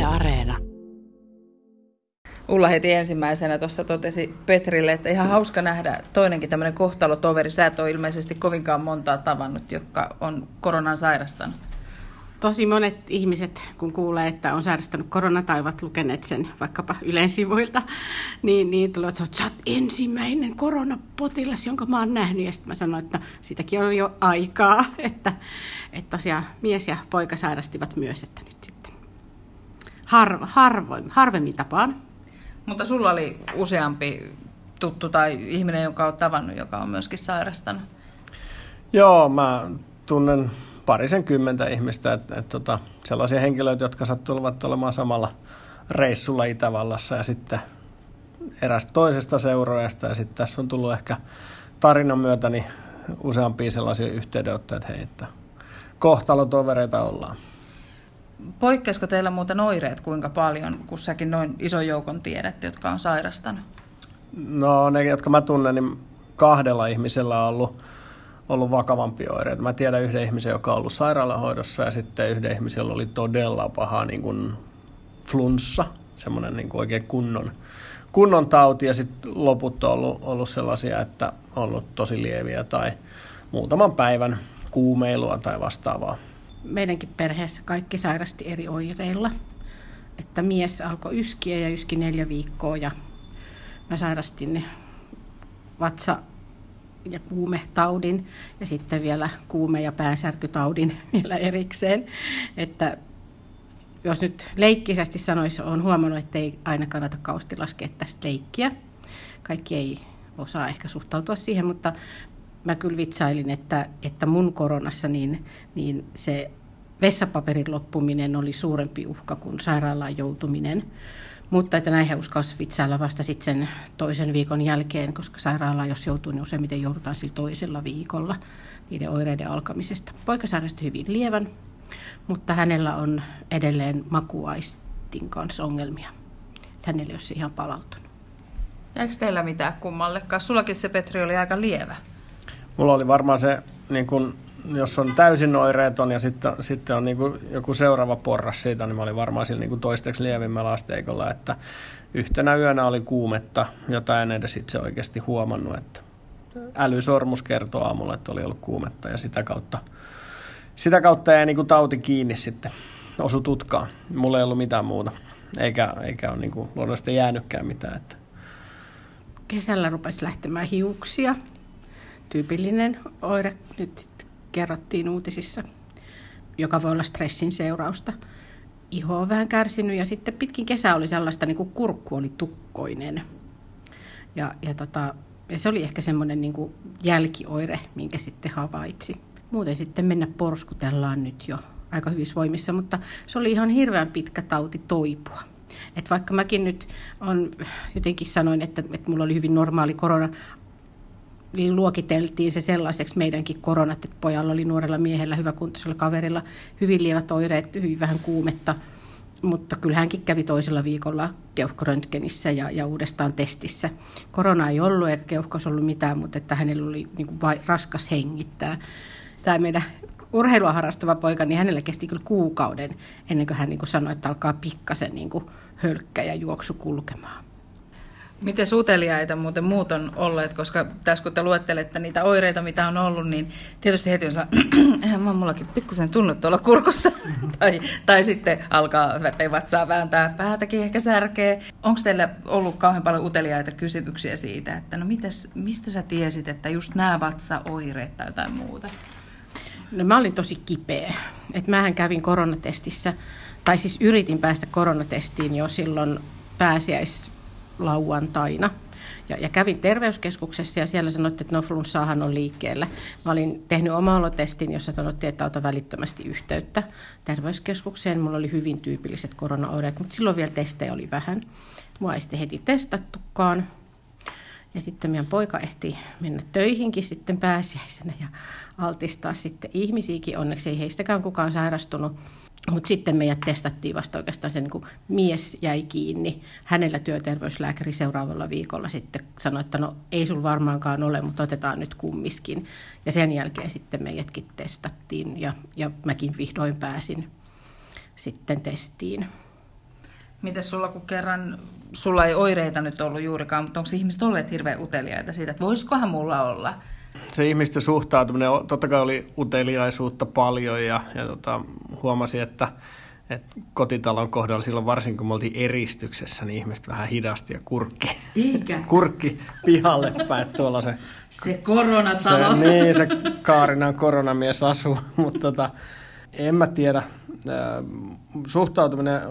Areena. Ulla heti ensimmäisenä tuossa totesi Petrille, että ihan hauska nähdä toinenkin tämmöinen kohtalotoveri. Sä et ole ilmeisesti kovinkaan montaa tavannut, jotka on koronan sairastanut. Tosi monet ihmiset, kun kuulee, että on sairastanut korona tai ovat lukeneet sen vaikkapa Ylen sivuilta, niin tulevat, että sä oot ensimmäinen koronapotilas, jonka mä oon nähnyt. Ja sitten mä sanoin, että sitäkin on jo aikaa, että tosiaan mies ja poika sairastivat myös, että nyt sitten harvemmin tapaan. Mutta sulla oli useampi tuttu tai ihminen, jonka olet tavannut, joka on myöskin sairastanut. Joo, mä tunnen 20 ihmistä, että sellaisia henkilöitä, jotka sattuvat olemaan samalla reissulla Itävallassa ja sitten erästä toisesta seuraajasta. Ja sitten tässä on tullut ehkä tarinan myötä niin useampia sellaisia yhteydenottoja, että hei, että kohtalotovereita ollaan. Poikkeaisiko teillä muuten oireet kuinka paljon, kun säkin noin ison joukon tiedät, jotka on sairastanut? No ne, jotka mä tunnen, niin 2 ihmisellä on ollut vakavampia oireita. Mä tiedän yhden ihmisen, joka on ollut sairaalahoidossa, ja sitten yhden ihmisellä oli todella paha niin kuin flunssa, semmoinen niin kuin oikein kunnon tauti, ja sitten loput on ollut sellaisia, että on ollut tosi lieviä tai muutaman päivän kuumeilua tai vastaavaa. Meidänkin perheessä kaikki sairasti eri oireilla, että mies alkoi yskiä ja yski 4 viikkoa, ja mä sairastin vatsa- ja kuumetaudin ja sitten vielä kuume- ja päänsärkytaudin vielä erikseen. Että jos nyt leikkisesti sanoisi, olen huomannut, että ei aina kannata kausti laskea tästä leikkiä. Kaikki ei osaa ehkä suhtautua siihen, mutta mä kyllä vitsailin, että mun koronassa niin se vessapaperin loppuminen oli suurempi uhka kuin sairaalaan joutuminen. Mutta että näin he uskalsivat vitsailla vasta sitten sen toisen viikon jälkeen, koska sairaalaan jos joutuu, niin useimmiten joudutaan sillä toisella viikolla niiden oireiden alkamisesta. Poika sairasti hyvin lievän, mutta hänellä on edelleen makuaistin kanssa ongelmia. Hänellä ei ole se ihan palautunut. Eikö teillä mitään kummallekaan? Sullakin se, Petri, oli aika lievä. Mulla oli varmaan se, niin kun, jos on täysin oireeton ja sitten on niin kun joku seuraava porras siitä, niin mä olin varmaan sillä niin kun toisteksi lievimmällä asteikolla, että yhtenä yönä oli kuumetta, jota en edes itse oikeasti huomannut, että älysormus kertoo aamulla, että oli ollut kuumetta ja sitä kautta jäi niin kun tauti kiinni sitten, osui tutkaan. Mulla ei ollut mitään muuta, eikä ole niin kun luonnollisesti jäänytkään mitään. Että. Kesällä rupesi lähtemään hiuksia. Tyypillinen oire, nyt kerrottiin uutisissa, joka voi olla stressin seurausta. Iho on vähän kärsinyt ja sitten pitkin kesää oli sellaista, niin kuin kurkku oli tukkoinen. Ja se oli ehkä semmoinen niin kuin jälkioire, minkä sitten havaitsi. Muuten sitten mennä porskutellaan nyt jo aika hyvissä voimissa, mutta se oli ihan hirveän pitkä tauti toipua. Et vaikka mäkin nyt jotenkin sanoin, että mulla oli hyvin normaali korona, niin luokiteltiin se sellaiseksi meidänkin koronat, että pojalla oli nuorella miehellä, hyväkuntoisella kaverilla hyvin lievät oireet, hyvin vähän kuumetta, mutta kyllä hänkin kävi toisella viikolla keuhkoröntgenissä ja uudestaan testissä. Korona ei ollut eikä keuhkossa ollut mitään, mutta että hänellä oli niin kuin raskas hengittää. Tämä meidän urheilua harrastava poika, niin hänellä kesti kyllä kuukauden ennen kuin hän niin kuin sanoi, että alkaa pikkasen niin kuin hölkkä ja juoksu kulkemaan. Miten uteliaita muuten muut on olleet, koska tässä kun te luettelette niitä oireita, mitä on ollut, niin tietysti heti on sellainen, mullakin pikkusen tunnut tuolla kurkussa, tai sitten alkaa vatsaa vääntää, päätäkin ehkä särkee. Onko teillä ollut kauhean paljon uteliaita kysymyksiä siitä, että no mistä sä tiesit, että just nämä vatsaoireet tai jotain muuta? No mä olin tosi kipeä. Että mähän kävin koronatestissä, tai siis yritin päästä koronatestiin jo silloin pääsiäislauantaina. Ja kävin terveyskeskuksessa ja siellä sanottiin, että no flunssaahan on liikkeellä. Mä olin tehnyt oma-olotestin, jossa sanottiin, että ota välittömästi yhteyttä terveyskeskukseen. Mulla oli hyvin tyypilliset koronaoireet, mutta silloin vielä testejä oli vähän. Mua ei sitten heti testattukaan. Ja sitten meidän poika ehti mennä töihinkin sitten pääsiäisenä ja altistaa sitten ihmisiäkin. Onneksi ei heistäkään kukaan sairastunut. Mutta sitten meidät testattiin vasta oikeastaan se, niin kuin mies jäi kiinni. Hänellä työterveyslääkäri seuraavalla viikolla sitten sanoi, että no ei sul varmaankaan ole, mutta otetaan nyt kummiskin. Ja sen jälkeen sitten meidätkin testattiin ja mäkin vihdoin pääsin sitten testiin. Miten sulla, kun kerran sulla ei oireita nyt ollut juurikaan, mutta onko ihmiset olleet hirveän uteliaita siitä, että voisikohan mulla olla? Se ihmisten suhtautuminen, totta kai oli uteliaisuutta paljon ja huomasin, että kotitalon kohdalla silloin varsinkin kun me oltiin eristyksessä, niin ihmiset vähän hidasti ja kurkki pihalle päin tuolla se koronatalo. Se Kaarinan koronamies asuu, mutta en mä tiedä. Suhtautuminen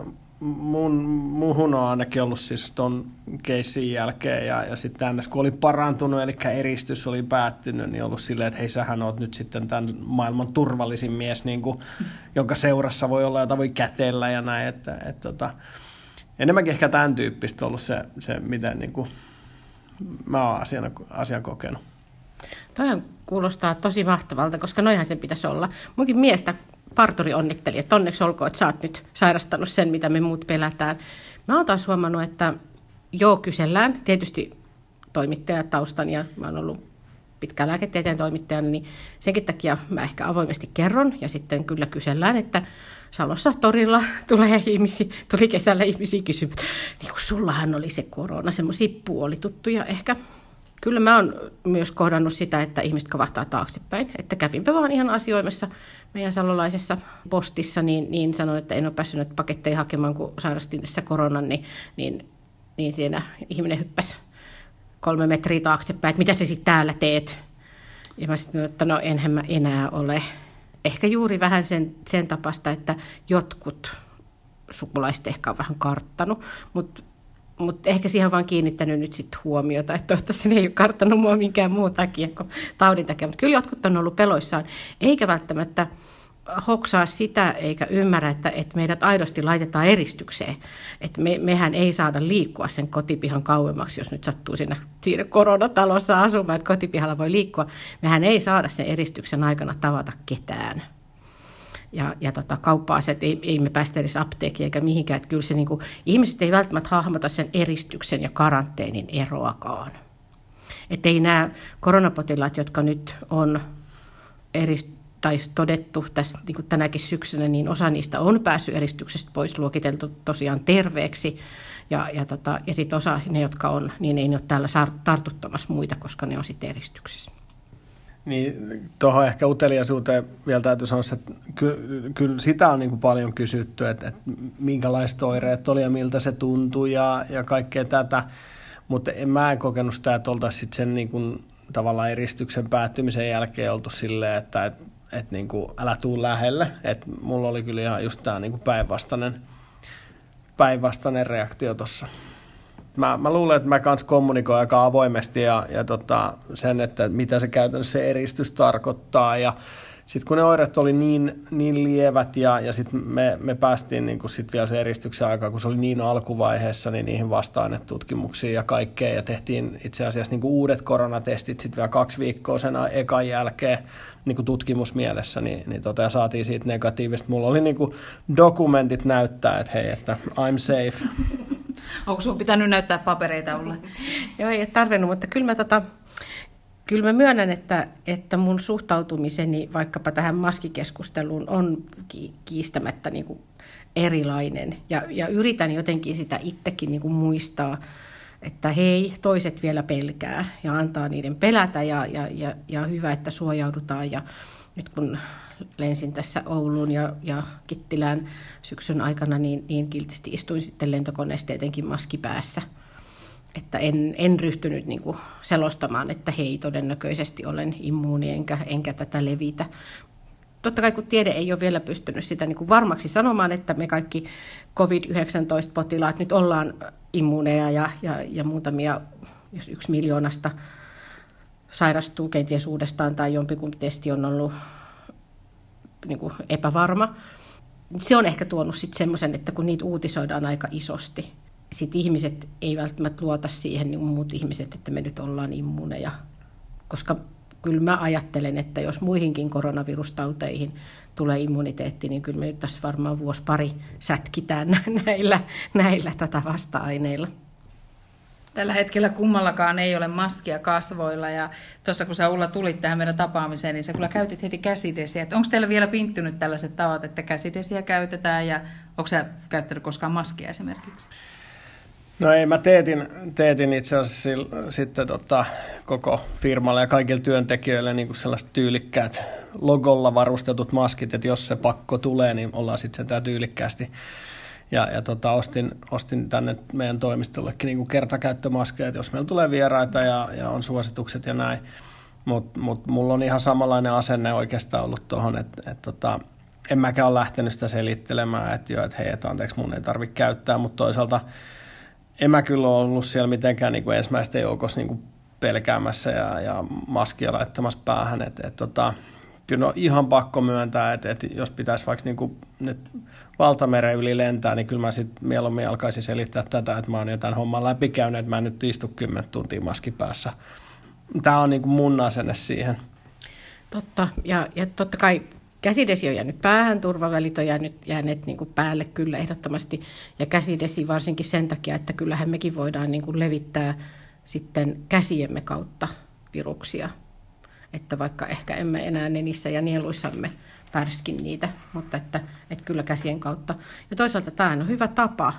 muuhun on ainakin ollut siis ton keissin jälkeen ja sitten ns. Kun oli parantunut, eli eristys oli päättynyt, niin ollut silleen, että hei, sähän oot nyt sitten tämän maailman turvallisin mies, niin kuin, jonka seurassa voi olla, jota voi kätellä ja näin. Enemmänkin ehkä tämän tyyppistä ollut se miten niin kuin mä oon asian kokenut. Toihan kuulostaa tosi mahtavalta, koska noihan sen pitäisi olla. Munkin miestä parturi onnitteli, että onneksi olkoon, että sä oot nyt sairastanut sen, mitä me muut pelätään. Mä oon taas huomannut, että kysellään. Tietysti toimittajataustan ja mä oon ollut pitkään lääketieteen toimittajana, niin senkin takia mä ehkä avoimesti kerron. Ja sitten kyllä kysellään, että Salossa torilla tuli kesällä ihmisiä kysymään, niin kun sullahan oli se korona, semmoisia puolituttuja ehkä. Kyllä mä oon myös kohdannut sitä, että ihmiset kovahtaa taaksepäin. Että kävinpä vaan ihan asioimassa meidän salolaisessa postissa, niin sanoin, että en ole päässyt paketteja hakemaan, kun sairastin tässä koronan, niin siinä ihminen hyppäsi 3 metriä taaksepäin, että mitä sä sitten täällä teet? Ja mä sitten että no enhän mä enää ole. Ehkä juuri vähän sen tapasta, että jotkut sukulaiset ehkä on vähän karttanut, mutta ehkä siihen on vaan kiinnittänyt nyt sitten huomiota, että toivottavasti ne ei ole karttanut mua minkään muun takia kuin taudin takia. Mutta kyllä jotkut on ollut peloissaan, eikä välttämättä hoksaa sitä eikä ymmärrä, että meidät aidosti laitetaan eristykseen. Että mehän ei saada liikkua sen kotipihan kauemmaksi, jos nyt sattuu siinä koronatalossa asumaan, että kotipihalla voi liikkua. Mehän ei saada sen eristyksen aikana tavata ketään. Ja kauppaa se, että ei me päästä edes apteekkiin eikä mihinkään. Että kyllä se, niin kuin, ihmiset ei välttämättä hahmota sen eristyksen ja karanteenin eroakaan. Että ei nämä koronapotilaat, jotka nyt on tai todettu tässä, niin kuin tänäkin syksynä, niin osa niistä on päässyt eristyksestä pois, luokiteltu tosiaan terveeksi. Ja sitten osa, ne jotka on, niin ei ne ole täällä tartuttamassa muita, koska ne on sitten eristyksessä. Niin, tuohon ehkä uteliaisuuteen vielä täytyy sanoa, että kyllä sitä on niin kuin paljon kysytty, että minkälaiset oireet oli ja miltä se tuntui ja kaikkea tätä, mutta mä en kokenut sitä, että oltaisiin sen niin kuin tavallaan eristyksen päättymisen jälkeen oltu silleen, että niin kuin älä tuu lähelle, että mulla oli kyllä ihan just tämä niin kuin päinvastainen reaktio tuossa. Mä luulen, että mä kans kommunikoin aika avoimesti ja sen, että mitä se käytännössä se eristys tarkoittaa. Ja sitten kun ne oireet oli niin lievät ja sitten me päästiin niin sit vielä se eristyksen aikaa, kun se oli niin alkuvaiheessa, niin niihin vasta-ainetutkimuksiin ja kaikkea. Ja tehtiin itse asiassa niin uudet koronatestit sitten vielä 2 viikkoa sen ekan jälkeen niin tutkimusmielessä, ja saatiin siitä negatiivista. Mulla oli niin dokumentit näyttää, että hei, että I'm safe. Onko sinun pitänyt näyttää papereita Ulla? Joo, ei ole tarvinnut, mutta kyllä mä myönnän, että mun suhtautumiseni vaikkapa tähän maskikeskusteluun on kiistämättä niin kuin erilainen. Ja yritän jotenkin sitä itsekin niin kuin muistaa, että hei, toiset vielä pelkää ja antaa niiden pelätä ja hyvä, että suojaudutaan. Ja nyt kun lensin tässä Ouluun ja Kittilään syksyn aikana, niin kiltisti istuin sitten lentokoneessa tietenkin maski päässä. Että en ryhtynyt niin kuin selostamaan, että hei, todennäköisesti olen immuuni enkä tätä levitä. Totta kai kun tiede ei ole vielä pystynyt sitä niin kuin varmaksi sanomaan, että me kaikki COVID-19-potilaat nyt ollaan immuuneja ja muutamia, jos 1 miljoonasta sairastuu kenties uudestaan tai jompikumpi testi on ollut niin kuin epävarma. Se on ehkä tuonut sitten semmoisen, että kun niitä uutisoidaan aika isosti, sitten ihmiset ei välttämättä luota siihen, niin kuin muut ihmiset, että me nyt ollaan immuuneja. Koska kyllä mä ajattelen, että jos muihinkin koronavirustauteihin tulee immuniteetti, niin kyllä me nyt tässä varmaan 1-2 sätkitään näillä vasta-aineilla. Tällä hetkellä kummallakaan ei ole maskia kasvoilla ja tuossa kun sä Ulla tulit tähän meidän tapaamiseen, niin sä kyllä käytit heti käsidesiä. Onko teillä vielä pinttynyt tällaiset tavat, että käsidesiä käytetään ja onko sä käyttänyt koskaan maskia esimerkiksi? No ei, mä teetin itse asiassa sitten koko firmalle ja kaikille työntekijöille niin kuin sellaiset tyylikkäät logolla varustetut maskit, että jos se pakko tulee, niin ollaan sitten sitä tyylikkäästi. Ja ostin tänne meidän toimistollekin niin kuin kertakäyttömaskeja, että jos meillä tulee vieraita ja on suositukset ja näin. Mutta mulla on ihan samanlainen asenne oikeastaan ollut tuohon, että en mäkään ole lähtenyt sitä selittelemään, että hei, että anteeksi, mun ei tarvitse käyttää, mutta toisaalta en mä kyllä ole ollut siellä mitenkään niin kuin ensimmäisten joukossa niin kuin pelkäämässä ja maskia laittamassa päähän. Kyllä on ihan pakko myöntää, että jos pitäisi vaikka niin kuin nyt valtameren yli lentää, niin kyllä mä sitten mieluummin alkaisin selittää tätä, että mä oon jo tämän homman läpikäynyt, että mä en nyt istu 10 tuntia maski päässä. Tämä on niin kuin mun asenne siihen. Totta, ja totta kai käsidesi on jäänyt päähän, turvavälit on jääneet niin kuin päälle kyllä ehdottomasti, ja käsidesi varsinkin sen takia, että kyllähän mekin voidaan niin kuin levittää sitten käsiemme kautta viruksia, että vaikka ehkä emme enää nenissä ja nieluissamme pärskin niitä, mutta että kyllä käsien kautta. Ja toisaalta tämä on hyvä tapa.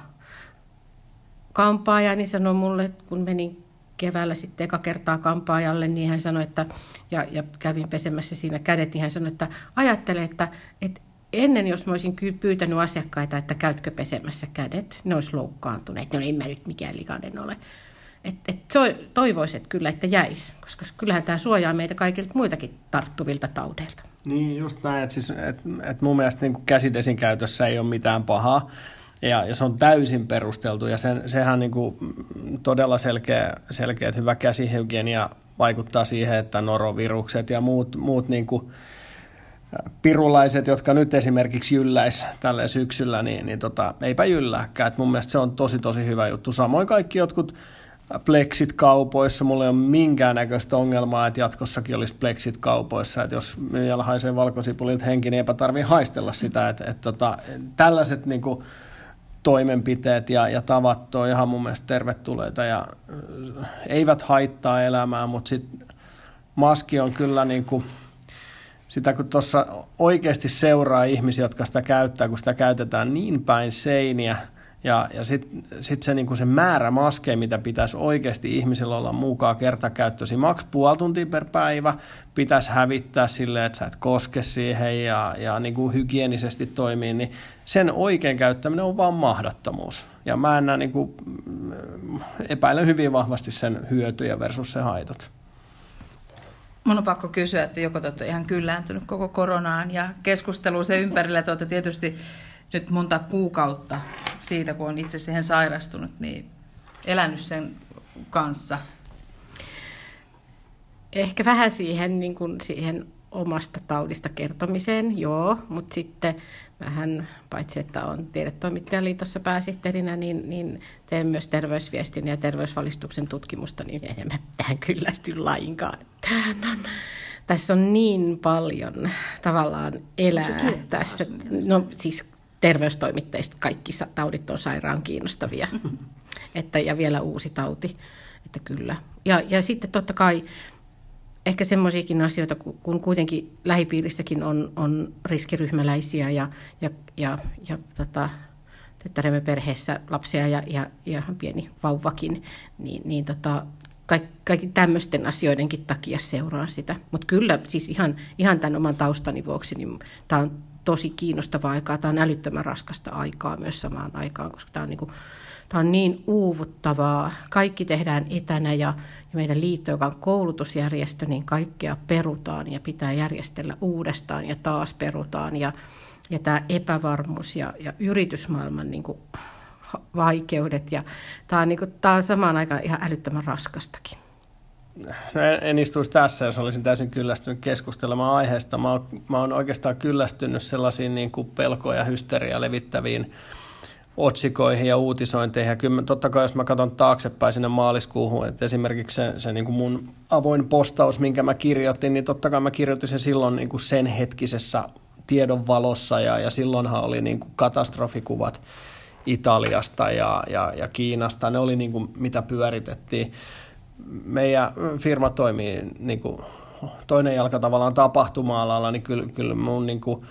Kampaajani sanoi mulle, kun menin keväällä sitten eka kertaa kampaajalle, niin hän sanoi, että, ja kävin pesemässä siinä kädet, niin hän sanoi, että ajattele, että ennen jos mä olisin pyytänyt asiakkaita, että käytkö pesemässä kädet, ne olisi loukkaantuneet. No en mä nyt mikään likainen ole. Toivoisin kyllä, että jäisi, koska kyllähän tämä suojaa meitä kaikilta muitakin tarttuvilta taudeilta. Niin, just näin, että mun mielestä niin kuin käsidesin käytössä ei ole mitään pahaa, ja se on täysin perusteltu, ja sehän niin kuin todella selkeä, että hyvä käsihygienia vaikuttaa siihen, että norovirukset ja muut niin kuin pirulaiset, jotka nyt esimerkiksi jylläisi tällä syksyllä, niin eipä jyllääkään. Et mun mielestä se on tosi hyvä juttu. Samoin kaikki jotkut pleksit kaupoissa. Mulla ei ole minkäännäköistä ongelmaa, että jatkossakin olisi pleksit kaupoissa. Että jos myyjällä haisee valkosipulilta henki, niin eipä tarvitse haistella sitä. Tällaiset niin kuin toimenpiteet ja tavat on ihan mun mielestä tervetulleita ja eivät haittaa elämää, mutta sitten maski on kyllä niin kuin sitä, kun tuossa oikeasti seuraa ihmisiä, jotka sitä käyttää, kun sitä käytetään niin päin seiniä, ja sitten se, niin se määrä maskeja, mitä pitäisi oikeasti ihmisillä olla mukaan kertakäyttöisiä, maks 0,5 tuntia per päivä, pitäisi hävittää silleen, että sä et koske siihen ja niin kuin hygienisesti toimii, niin sen oikein käyttäminen on vaan mahdottomuus. Ja mä en näe, niin kuin, epäilen hyvin vahvasti sen hyötyjä versus se haitat. Mun on pakko kysyä, että joko te olette ihan kyllääntynyt koko koronaan ja keskusteluun sen ympärillä, että olette tietysti nyt monta kuukautta siitä, kun on itse siihen sairastunut, niin elänyt sen kanssa. Ehkä vähän siihen, siihen omasta taudista kertomiseen, joo, mutta sitten vähän, paitsi että olen Tiedetoimittajaliitossa pääsihteerinä, niin teen myös terveysviestin ja terveysvalistuksen tutkimusta, niin en mä tähän kyllästy lainkaan. Tässä on niin paljon tavallaan elää tässä. No siis terveystoimittajista kaikki taudit on sairaan kiinnostavia, ja vielä uusi tauti, että kyllä. Ja sitten totta kai ehkä semmoisiakin asioita, kun kuitenkin lähipiirissäkin on riskiryhmäläisiä ja tyttäremme perheessä lapsia ja pieni vauvakin, niin kaikki tämmöisten asioidenkin takia seuraan sitä. Mutta kyllä siis ihan tämän oman taustani vuoksi, niin tämä on tosi kiinnostavaa aikaa. Tämä on älyttömän raskasta aikaa myös samaan aikaan, koska tämä on niin uuvuttavaa. Kaikki tehdään etänä ja meidän liitto, joka on koulutusjärjestö, niin kaikkea perutaan ja pitää järjestellä uudestaan ja taas perutaan. Ja tämä epävarmuus ja yritysmaailman niin kuin vaikeudet. Ja tämä on samaan aikaan ihan älyttömän raskastakin. En istuisi tässä, jos olisin täysin kyllästynyt keskustelemaan aiheesta. Mä oon oikeastaan kyllästynyt sellaisiin niin kuin pelkoja ja hysteriaa levittäviin otsikoihin ja uutisointeihin. Ja kyllä totta kai, jos mä katson taaksepäin sinne maaliskuuhun, että esimerkiksi se niin kuin mun avoin postaus, minkä mä kirjoitin, niin totta kai mä kirjoitin sen silloin niin kuin sen hetkisessä tiedon valossa, ja silloinhan oli niin kuin katastrofikuvat Italiasta ja Kiinasta. Ne oli niin kuin, mitä pyöritettiin. Meidän firma toimii niin kuin toinen jalka tavallaan tapahtuma-alalla, niin kyllä mun niin kuin,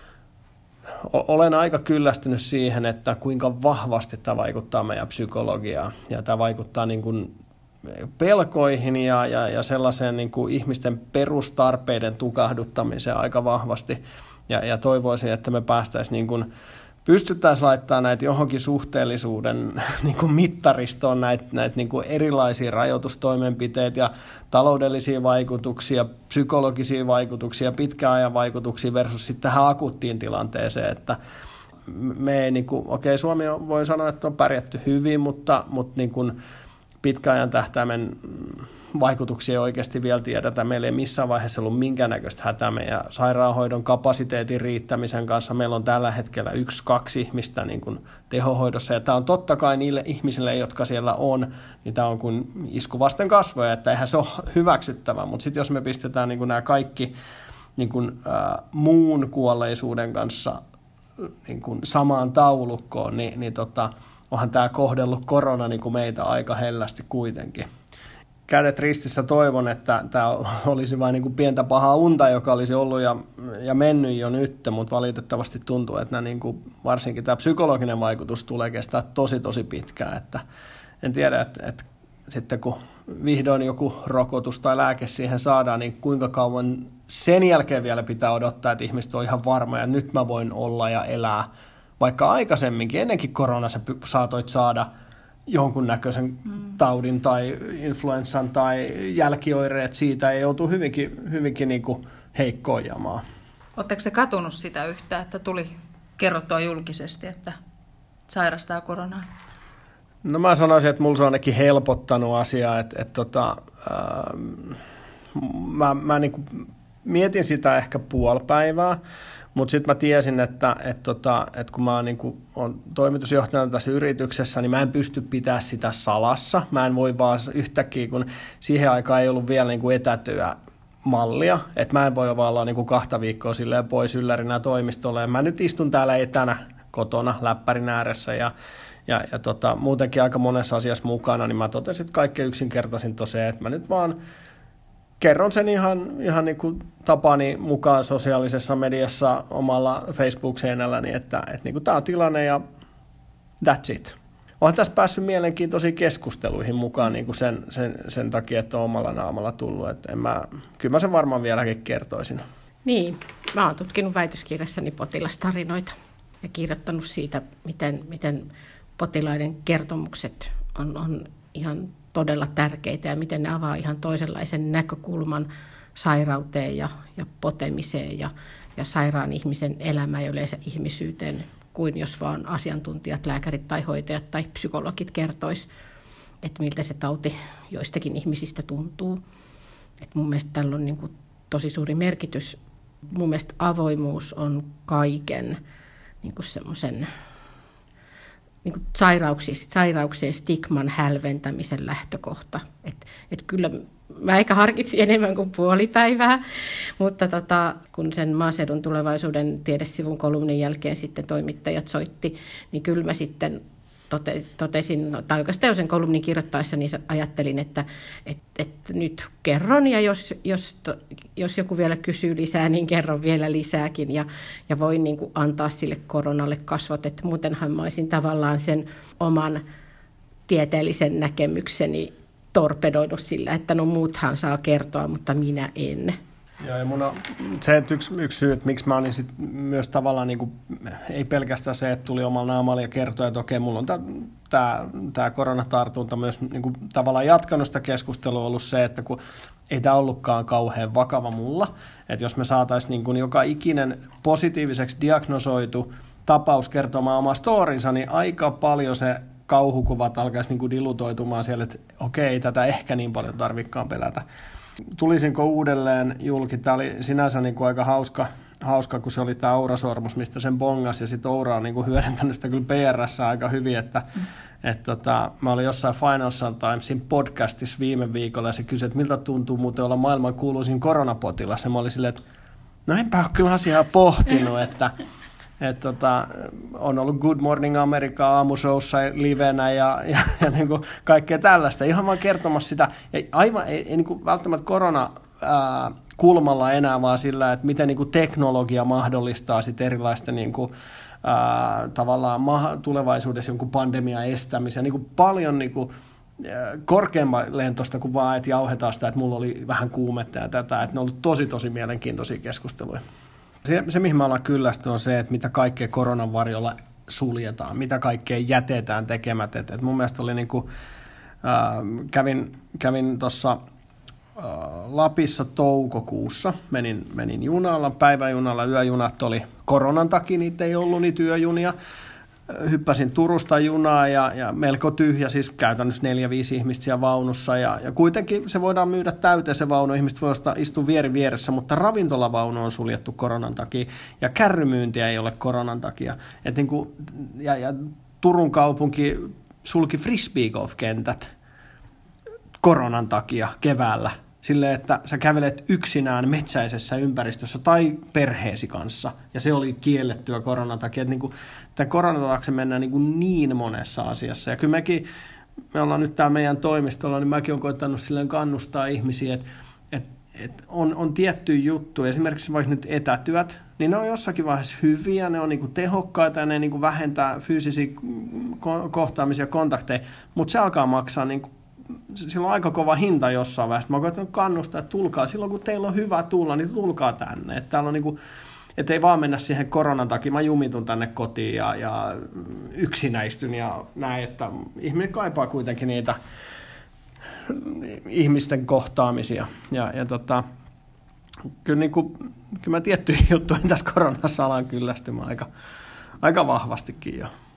olen aika kyllästynyt siihen, että kuinka vahvasti tämä vaikuttaa meidän psykologiaan. Ja tämä vaikuttaa niin kuin pelkoihin ja sellaiseen niin kuin ihmisten perustarpeiden tukahduttamiseen aika vahvasti. Ja toivoisin, että me pystyttäisiin laittamaan näitä johonkin suhteellisuuden niin kuin mittaristoon näitä niin kuin erilaisia rajoitustoimenpiteitä ja taloudellisia vaikutuksia, psykologisia vaikutuksia, pitkän ajan vaikutuksia versus sitten tähän akuuttiin tilanteeseen, että me ei niin kuin, okei, Suomi voi sanoa, että on pärjätty hyvin, mutta niin kuin pitkän ajan tähtäimen vaikutuksia ei oikeasti vielä tiedetä. Meillä ei missään vaiheessa ollut minkäännäköistä hätää meidän sairaanhoidon kapasiteetin riittämisen kanssa. Meillä on tällä hetkellä 1-2 ihmistä niin kuin tehohoidossa. Ja tämä on totta kai niille ihmisille, jotka siellä on, niin tämä on kuin isku vasten kasvoja, että eihän se ole hyväksyttävää. Mutta sitten jos me pistetään niin kuin nämä kaikki niin kuin, muun kuolleisuuden kanssa niin kuin samaan taulukkoon, niin onhan tämä kohdellut korona niin kuin meitä aika hellästi kuitenkin. Kädet ristissä toivon, että tämä olisi vain niin kuin pientä pahaa unta, joka olisi ollut ja mennyt jo nyt, mutta valitettavasti tuntuu, että niin kuin varsinkin tämä psykologinen vaikutus tulee kestää tosi pitkään. Että en tiedä, että sitten kun vihdoin joku rokotus tai lääke siihen saadaan, niin kuinka kauan sen jälkeen vielä pitää odottaa, että ihmiset on ihan varma ja nyt mä voin olla ja elää. Vaikka aikaisemminkin, ennenkin korona sä saatoit saada jonkunnäköisen taudin tai influenssan tai jälkioireet siitä ei joutu hyvinkin niin kuin heikkoon jamaan. Oletteko te katunut sitä yhtään, että tuli kerrottua julkisesti, että sairastaa koronaa? No mä sanoisin, että mulla se on ainakin helpottanut asiaa, mä niin kuin mietin sitä ehkä puoli päivää, mutta sitten mä tiesin, että kun mä olen toimitusjohtajana tässä yrityksessä, niin mä en pysty pitämään sitä salassa. Mä en voi vaan yhtäkkiä, kun siihen aikaan ei ollut vielä niin kuin etätyömallia, että mä en voi vaan olla niin kuin 2 viikkoa silleen pois yllärinä toimistolle. Mä nyt istun täällä etänä kotona läppärin ääressä ja muutenkin aika monessa asiassa mukana, niin mä totesin, että kaikkein yksinkertaisin tosiaan, että mä nyt vaan kerron sen ihan niin kuin tapani mukaan sosiaalisessa mediassa omalla Facebook-seinälläni, että niin kuin tämä on tilanne ja that's it. Olen tässä päässyt mielenkiintoisiin keskusteluihin mukaan niin kuin sen takia, että on omalla naamalla tullut. Että kyllä mä sen varmaan vieläkin kertoisin. Niin, mä oon tutkinut väitöskirjassani potilastarinoita ja kirjoittanut siitä, miten potilaiden kertomukset on ihan todella tärkeitä ja miten ne avaa ihan toisenlaisen näkökulman sairauteen ja potemiseen ja sairaan ihmisen elämään ja yleensä ihmisyyteen, kuin jos vaan asiantuntijat, lääkärit tai hoitajat tai psykologit kertois, että miltä se tauti joistakin ihmisistä tuntuu. Et mun mielestä tällä on niin kuin tosi suuri merkitys. Mun mielestä avoimuus on kaiken niin kuin semmoisen niin sairauksien stigman hälventämisen lähtökohta. Et kyllä mä ehkä harkitsin enemmän kuin puoli päivää, mutta kun sen Maaseudun Tulevaisuuden tiedesivun kolumnin jälkeen sitten toimittajat soitti, niin kyllä mä sitten totesin, tai oikeastaan jo sen kolumnin kirjoittaessa, niin ajattelin, että nyt kerron, ja jos joku vielä kysyy lisää, niin kerron vielä lisääkin, ja voin niin kuin antaa sille koronalle kasvot, että muutenhan mä olisin tavallaan sen oman tieteellisen näkemykseni torpedoinut sillä, että no muuthan saa kertoa, mutta minä en. Ja mun on se, että yksi syy, että miksi mä olin sit myös tavallaan, niin kuin, ei pelkästään se, että tuli omalla naamalla ja kertoi, että okei, mulla on tämä koronatartunta myös niin kuin, tavallaan jatkanut sitä keskustelua, ollut se, että kun ei tämä ollutkaan kauhean vakava mulla, että jos me saataisiin niin kuin joka ikinen positiiviseksi diagnosoitu tapaus kertomaan oma storinsa, niin aika paljon se kauhukuvat alkaisi niin kuin dilutoitumaan siellä, että okei, tätä ehkä niin paljon tarvikaan pelätä. Tulisinko uudelleen julki? Tämä oli sinänsä niin kuin aika hauska, kun se oli tämä Oura-sormus, mistä sen bongasi, ja sitten Oura on niin kuin hyödyntänyt sitä kyllä PR:ssä aika hyvin, että mä olin jossain Financial Timesin podcastissa viime viikolla, ja se kysyi, että miltä tuntuu muuten olla maailman kuuluisin koronapotilas, ja mä olin silleen, että no enpä ole kyllä asiaa pohtinut, että On ollut Good Morning America aamushowssa livenä ja niin kuin kaikkea tällaista. Ihan vaan kertomassa sitä. Ja aivan ei niin kuin välttämättä korona kulmalla enää, vaan sillä, että miten niin kuin teknologia mahdollistaa sit erilaista niin kuin, tavallaan tulevaisuudessa jonkun pandemian estämisen. Niin kuin paljon niin kuin, korkeamman lentosta kuin vaan, että jauhetaan sitä, että mulla oli vähän kuumetta ja tätä. Että ne on ollut tosi mielenkiintoisia keskusteluja. Se, mihin me ollaan kyllästy, on se, että mitä kaikkea koronan varjolla suljetaan, mitä kaikkea jätetään tekemättä. Et mun mielestä oli niin kuin, kävin tuossa Lapissa toukokuussa, menin junalla, päiväjunalla, yöjunat oli koronan takia, niitä ei ollut niitä yöjunia. Hyppäsin Turusta junaa ja melko tyhjä, siis käytännössä 4-5 ihmistä siellä vaunussa ja kuitenkin se voidaan myydä täyteen se vaunu, ihmiset voi istua vieressä, mutta ravintolavaunu on suljettu koronan takia ja kärrymyyntiä ei ole koronan takia. Et niin kuin, ja Turun kaupunki sulki frisbeegolf-kentät koronan takia keväällä. Silleen, että sä kävelet yksinään metsäisessä ympäristössä tai perheesi kanssa, ja se oli kiellettyä koronan takia. Että niin tämän koronan taakse mennään niin monessa asiassa. Ja kyllä me ollaan nyt täällä meidän toimistolla, niin mäkin olen koittanut silleen kannustaa ihmisiä, että on tiettyjä juttuja, esimerkiksi vaikka nyt etätyöt, niin ne on jossakin vaiheessa hyviä, ne on niin kuin tehokkaita ja ne niin kuin vähentää fyysisiä kohtaamisia kontakteja, mutta se alkaa maksaa niin kuin sillä on aika kova hinta jossain vaiheessa. Mä koitan kannustaa, että tulkaa. Silloin kun teillä on hyvä tulla, niin tulkaa tänne. Että täällä on niinku, et ei vaan mennä siihen koronan takia. Mä jumitun tänne kotiin ja yksinäistyn ja näin. Että ihminen kaipaa kuitenkin niitä ihmisten kohtaamisia. Kyllä mä tiettyihin juttuihin tässä koronassa alan kyllästymään aika vahvastikin jo.